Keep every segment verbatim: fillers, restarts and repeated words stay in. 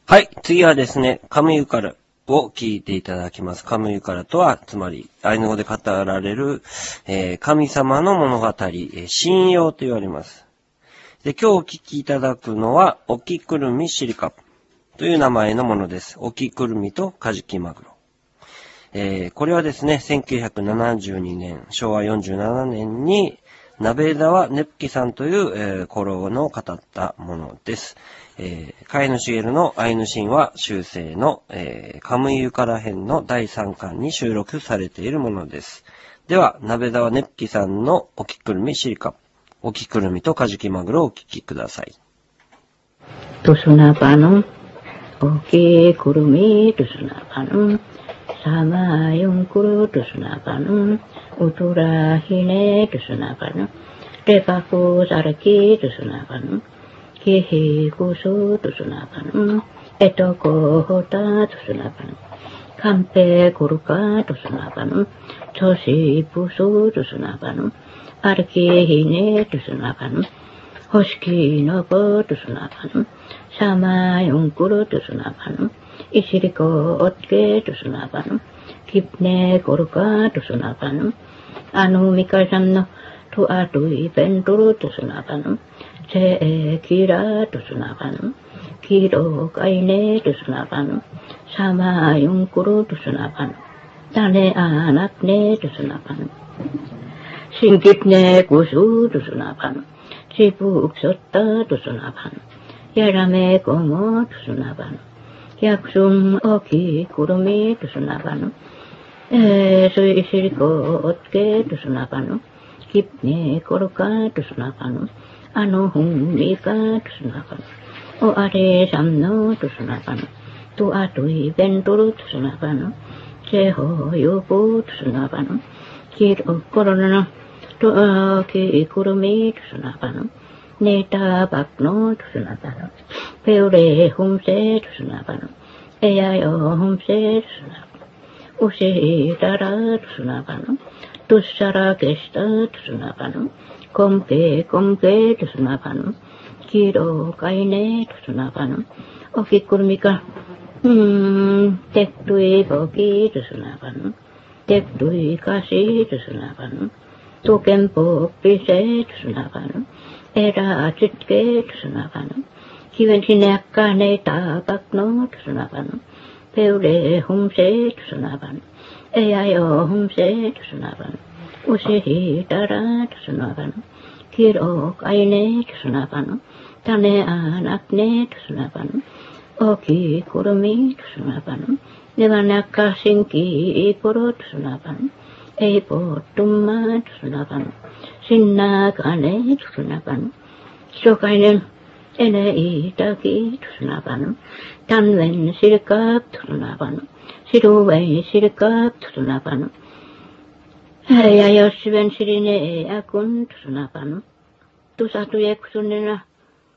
はい、次はですね、カムユカラを聞いていただきます。カムユカラとは、つまり、アイヌ語で語られる、えー、神様の物語、えー、神謡と言われます。で、今日お聞きいただくのは、オキクルミシリカという名前のものです。オキクルミとカジキマグロ。えー、これはですね、せんきゅうひゃくななじゅうにねん、しょうわよんじゅうななねんに、鍋沢ネプキさんという、えー、古老の語ったものです。えー、飼い主茂のアイヌ神話修正の、えー、カムイユカラ編のだいさんかんに収録されているものです。では、鍋沢ネプキさんのオキクルミシリカ、オキクルミとカジキマグロをお聞きください。 トスナパノン、オキクルミトスナパノン、サマヨンクルトスナパノン、ウトラヒネトスナパノン、レパフザラキトスナパノン、キヒクソトスナパノン、エトコホタトスナパノン、カンペクルカトスナパノン、トシプソトスナパノン、アルキヒネトスナパノン、ホシキノコトスナパノン、サマヨンクルトスナパノン、イシリコオッケトスナパノン、キプネコルカトスナパノン、アヌミカサンのトアトイペントルトスナパノン、チェキラトスナパノン、キロカイネトスナパノン、サマヨンクルトスナパノン、タネアナクネトスナパノン、シンキプネコストスナパノン、チプクソッタトスナパノン、ヤラメコモトスナパノン、ヤクスンオキクルミトスナパノン、えー、ソイシリコオッケトスナパノン、キプネコルカトスナパノン、アノフンミカトスナパノン、オアレサムノトスナパノン、トアトイベントルトスナパノン、チェホヨポトスナパノン、キロコロナのトアキクルミトスナパノン、ネタバクノトスナパノン、ペウレホンセトスナパノン、エヤヨホンセトスナパノン、ウシタラトスナパノン、トゥッサラケスタトスナパノン、コンケコンケトスナパノン、キロカイネトスナパノン、オキクルミカ、うーん、テクトイボキトスナパノン、テクトイカシトスナパノン、トケンポピセトスナパノン、エラチッケトスナパノン、キベンシネアカネタバクノトスナパノン、ペウレホンセトスナパノン、エヤヨホンセトスナパノン、ウシヒタラトスナパノン、キロカイネトスナパノン、タネアナクネトスナパノン、オキクルミトスナパノン、ネバナカシンキイポロトスナパノン、エイポトンマトスナパノン、シンナカネトスナパノン、キロカイネン、エネイタキトスナパノン、タンウェンシルカプトスナパノン、シルウェンシルカプトスナパノン、エヤヨシベンシリネエアクントスナパノン、トサトエクスネナ、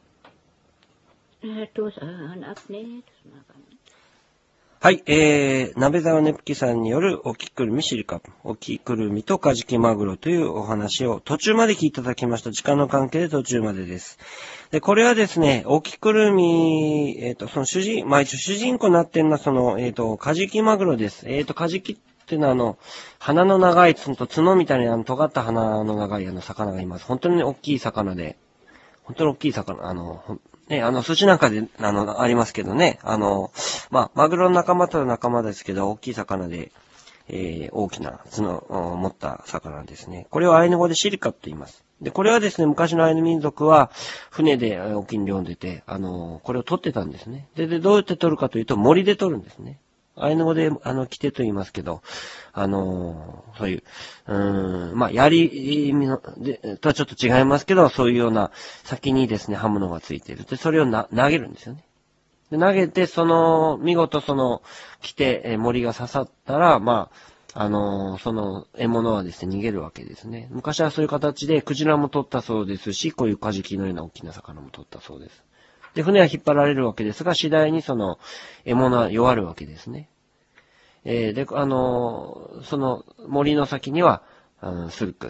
トサナクネトスナパノン。 はい、えー、鍋沢ネプキさんによるオキクルミシリカ、オキクルミとカジキマグロというお話を途中まで聞いていただきました。時間の関係で途中までです。で、これはですね、オキクルミ、えっ、ー、と、その主人、まあ一応主人公になってるのはその、えっ、ー、と、カジキマグロです。えっ、ー、と、カジキっていうのはあの、鼻の長い角と角みたいなあの尖った鼻の長いあの魚がいます。本当に大きい魚で、本当に大きい魚、あの、ね、あの、寿司なんかで、あの、ありますけどね。あの、まあ、マグロの仲間と仲間ですけど、大きい魚で、えー、大きな角を持った魚ですね。これをアイヌ語でシリカと言います。で、これはですね、昔のアイヌ民族は、船で沖に漁に出て、あの、これを取ってたんですね。で、で、どうやって取るかというと、森で取るんですね。アイヌ語で、あの、キテと言いますけど、あのー、そういう、うーん、まあ、槍の、で、とはちょっと違いますけど、そういうような、先にですね、刃物がついている。で、それをな、投げるんですよね。で、投げて、その、見事その、来て、え、森が刺さったら、まあ、あのー、その、獲物はですね、逃げるわけですね。昔はそういう形で、クジラも取ったそうですし、こういうカジキのような大きな魚も取ったそうです。で、船は引っ張られるわけですが、次第にその、獲物は弱るわけですね。えー、で、あのー、その森の先には、あの、スルク、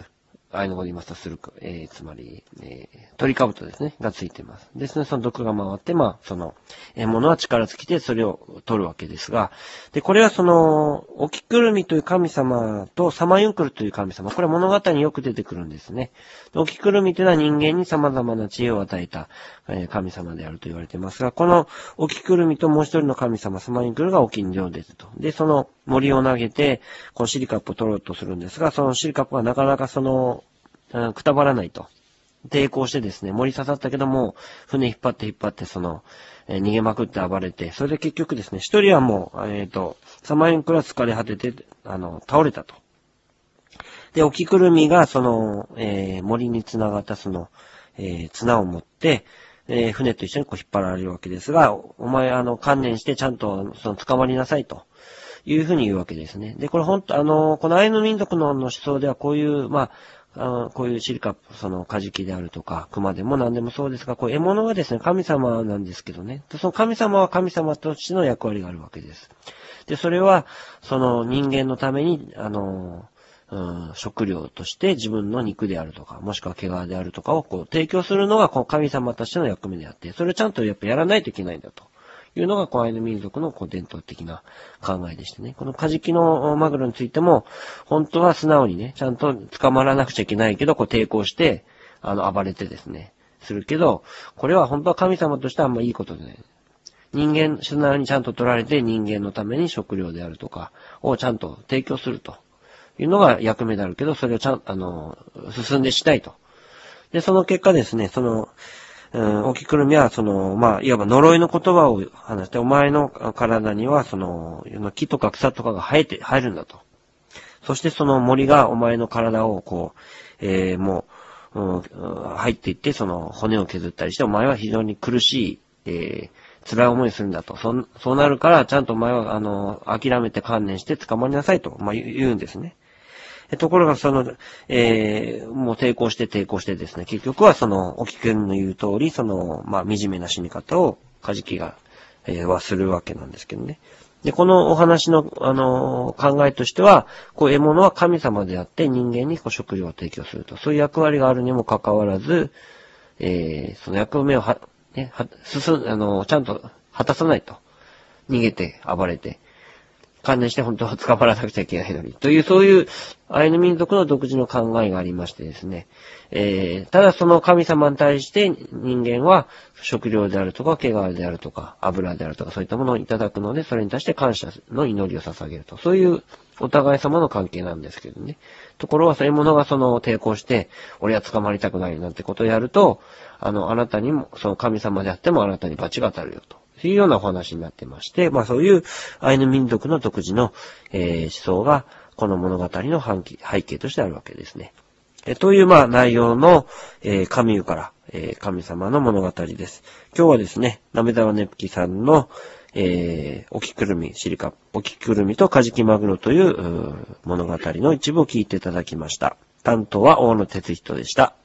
アイヌ語で言いますと、するか、えー、つまり、えー、鳥かぶとですね、がついています。ですね、その毒が回って、まあ、その、獲物は力尽きて、それを取るわけですが、で、これはその、オキクルミという神様とサマユンクルという神様、これは物語によく出てくるんですね。オキクルミというのは人間に様々な知恵を与えた、えー、神様であると言われていますが、このオキクルミともう一人の神様、サマユンクルが沖に上出てと。で、その森を投げて、このシリカップを取ろうとするんですが、そのシリカップがなかなかその、うん、くたばらないと。抵抗してですね、森刺さったけども、船引っ張って引っ張って、その、えー、逃げまくって暴れて、それで結局ですね、一人はもう、えっと、サマユンクルは疲れ果てて、あの、倒れたと。で、オキクルミが、その、えー、森に繋がったその、えー、綱を持って、えー、船と一緒にこう引っ張られるわけですが、お前、あの、観念してちゃんと、その、捕まりなさいと。いうふうに言うわけですね。で、これ本当、あの、このアイヌ民族の思想ではこういう、まあ、あのこういうシリカップ、その、カジキであるとか、クマでも何でもそうですが、こう、獲物がですね、神様なんですけどね。その神様は神様としての役割があるわけです。で、それは、その人間のために、あの、うん、食料として自分の肉であるとか、もしくは毛皮であるとかをこう提供するのがこう神様としての役目であって、それをちゃんとやっぱやらないといけないんだと。いうのが、こう、アイヌ民族の、こう、伝統的な考えでしてね。このカジキのマグロについても、本当は素直にね、ちゃんと捕まらなくちゃいけないけど、こう、抵抗して、あの、暴れてですね、するけど、これは本当は神様としてはあんまいいことでね。人間、素直にちゃんと取られて人間のために食料であるとか、をちゃんと提供するというのが役目であるけど、それをちゃん、あの、進んでしたいと。で、その結果ですね、その、うん、オキクルミは、その、まあ、いわば呪いの言葉を話して、お前の体には、その、木とか草とかが生えて、生えるんだと。そしてその森がお前の体を、こう、えー、もう、うん、入っていって、その骨を削ったりして、お前は非常に苦しい、えー、辛い思いするんだと。そ、そうなるから、ちゃんとお前は、あの、諦めて観念して捕まりなさいと、まあ、言うんですね。ところが、その、えー、もう抵抗して抵抗してですね、結局はその、おきくんの言う通り、その、まあ、惨めな死に方を、カジキが、えー、はするわけなんですけどね。で、このお話の、あのー、考えとしては、こう、獲物は神様であって、人間にこう食料を提供すると。そういう役割があるにもかかわらず、えー、その役目をは、ね、は、進ん、あのー、ちゃんと果たさないと。逃げて、暴れて。関連して本当は捕まらなくちゃいけないのに。という、そういうアイヌ民族の独自の考えがありましてですね。えー、ただその神様に対して人間は食料であるとか、毛皮であるとか、油であるとか、そういったものをいただくので、それに対して感謝の祈りを捧げると。そういうお互い様の関係なんですけどね。ところがそういうものがその抵抗して、俺は捕まりたくないなんてことをやると、あの、あなたにも、その神様であってもあなたに罰が当たるよと。というようなお話になってまして、まあそういうアイヌ民族の独自の、えー、思想がこの物語の背景としてあるわけですね。えー、というまあ内容の、えー、神湯から、えー、神様の物語です。今日はですね、なめだわねぷきさんの、えー、オキクルミ、シリカ、オキクルミとカジキマグロという、う物語の一部を聞いていただきました。担当は大野哲人でした。